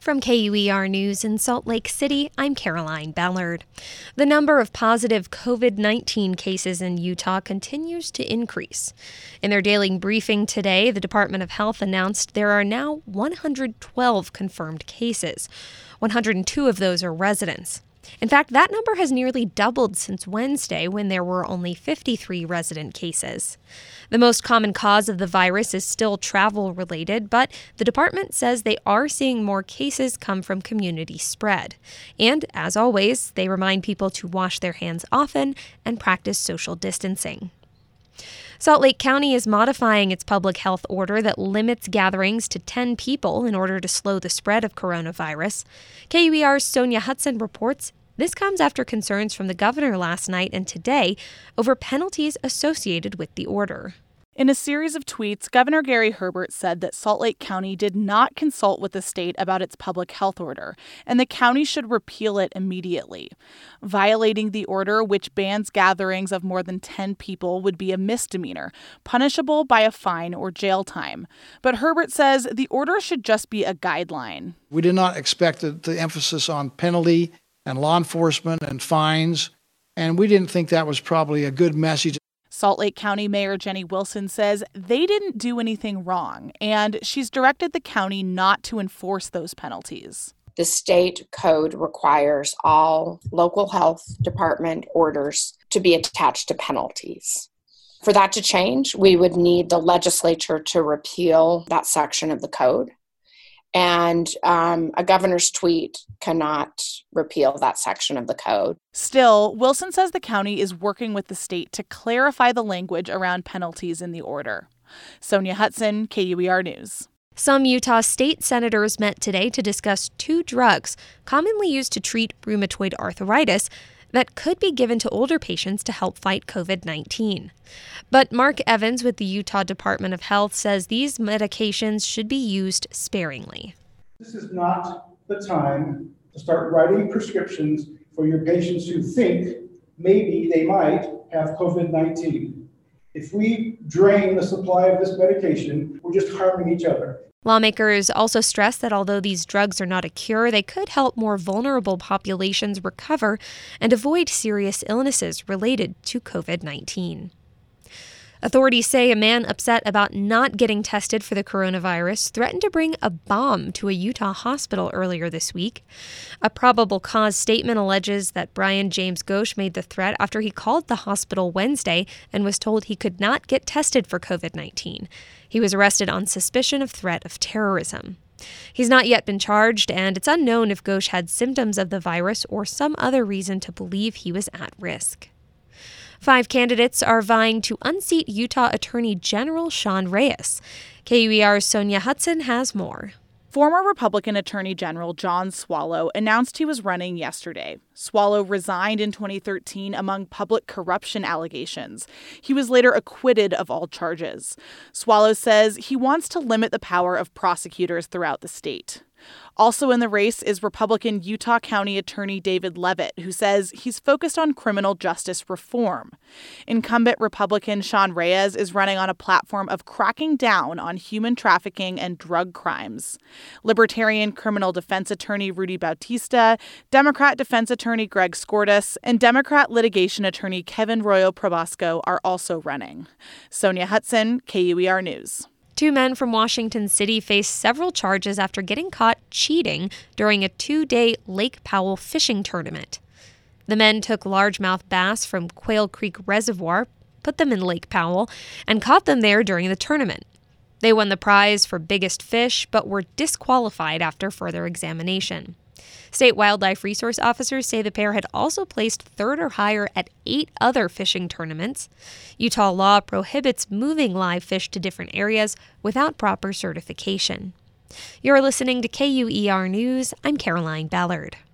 From KUER News in Salt Lake City, I'm Caroline Ballard. The number of positive COVID-19 cases in Utah continues to increase. In their daily briefing today, the Department of Health announced there are now 112 confirmed cases. 102 of those are residents. In fact, that number has nearly doubled since Wednesday, when there were only 53 resident cases. The most common cause of the virus is still travel-related, but the department says they are seeing more cases come from community spread. And, as always, they remind people to wash their hands often and practice social distancing. Salt Lake County is modifying its public health order that limits gatherings to 10 people in order to slow the spread of coronavirus. KUER's Sonia Hudson reports this comes after concerns from the governor last night and today over penalties associated with the order. In a series of tweets, Governor Gary Herbert said that Salt Lake County did not consult with the state about its public health order, and the county should repeal it immediately. Violating the order, which bans gatherings of more than 10 people, would be a misdemeanor, punishable by a fine or jail time. But Herbert says the order should just be a guideline. We did not expect the emphasis on penalty and law enforcement and fines, and we didn't think that was probably a good message. Salt Lake County Mayor Jenny Wilson says they didn't do anything wrong, and she's directed the county not to enforce those penalties. The state code requires all local health department orders to be attached to penalties. For that to change, we would need the legislature to repeal that section of the code. And a governor's tweet cannot repeal that section of the code. Still, Wilson says the county is working with the state to clarify the language around penalties in the order. Sonia Hudson, KUER News. Some Utah state senators met today to discuss two drugs commonly used to treat rheumatoid arthritis that could be given to older patients to help fight COVID-19. But Mark Evans with the Utah Department of Health says these medications should be used sparingly. This is not the time to start writing prescriptions for your patients who think maybe they might have COVID-19. If we drain the supply of this medication, we're just harming each other. Lawmakers also stress that although these drugs are not a cure, they could help more vulnerable populations recover and avoid serious illnesses related to COVID-19. Authorities say a man upset about not getting tested for the coronavirus threatened to bring a bomb to a Utah hospital earlier this week. A probable cause statement alleges that Brian James Ghosh made the threat after he called the hospital Wednesday and was told he could not get tested for COVID-19. He was arrested on suspicion of threat of terrorism. He's not yet been charged, and it's unknown if Ghosh had symptoms of the virus or some other reason to believe he was at risk. 5 candidates are vying to unseat Utah Attorney General Sean Reyes. KUER's Sonia Hudson has more. Former Republican Attorney General John Swallow announced he was running yesterday. Swallow resigned in 2013 among public corruption allegations. He was later acquitted of all charges. Swallow says he wants to limit the power of prosecutors throughout the state. Also in the race is Republican Utah County Attorney David Leavitt, who says he's focused on criminal justice reform. Incumbent Republican Sean Reyes is running on a platform of cracking down on human trafficking and drug crimes. Libertarian criminal defense attorney Rudy Bautista, Democrat defense attorney Greg Skordas, and Democrat litigation attorney Kevin Royo Probasco are also running. Sonia Hudson, KUER News. 2 men from Washington City face several charges after getting caught cheating during a 2-day Lake Powell fishing tournament. The men took largemouth bass from Quail Creek Reservoir, put them in Lake Powell, and caught them there during the tournament. They won the prize for biggest fish, but were disqualified after further examination. State wildlife resource officers say the pair had also placed 3rd or higher at 8 other fishing tournaments. Utah law prohibits moving live fish to different areas without proper certification. You're listening to KUER News. I'm Caroline Ballard.